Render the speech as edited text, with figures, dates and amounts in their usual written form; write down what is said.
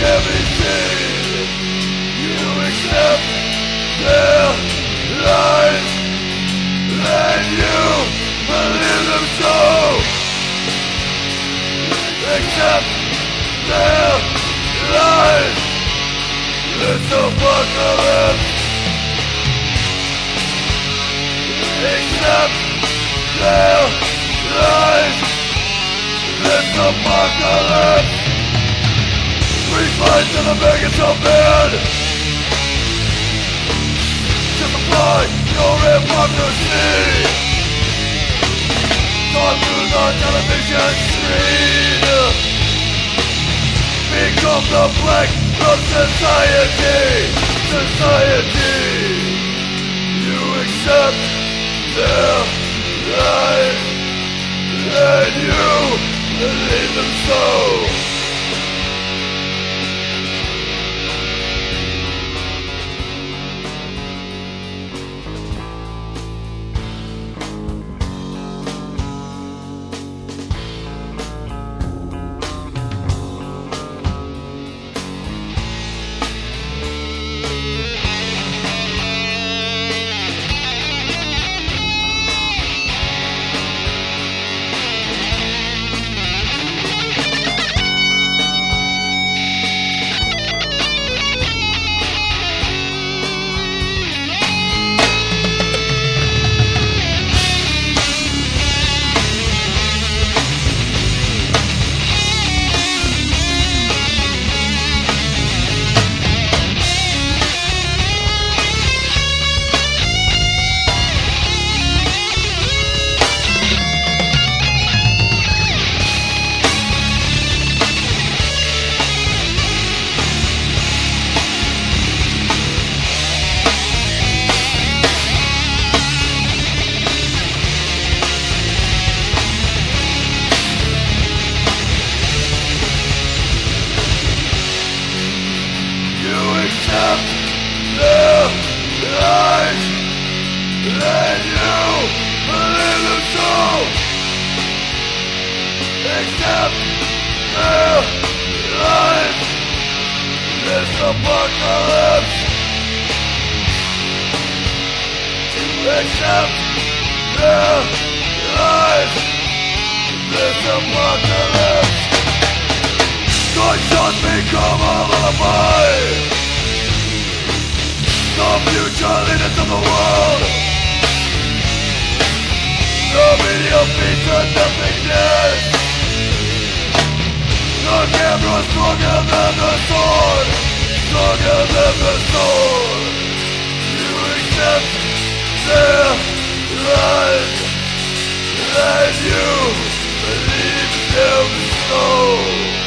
everything. You accept their lies, and you believe them so. Accept their lies. It's apocalypse. Accept their lies. It's apocalypse. Three slides in the bag is so bad. Justify your hypocrisy. Talk through the television screen. Become the black of society. You accept their lies, and you believe them so. Accept their lies, and you believe them so. Accept their lies. This apocalypse. Accept their lies. This apocalypse. Gunshots become a lullaby. The future leaders of the world. The media feeds on nothingness. The camera stronger than the sword. Stronger than the sword. You accept their lies, and you believe them so.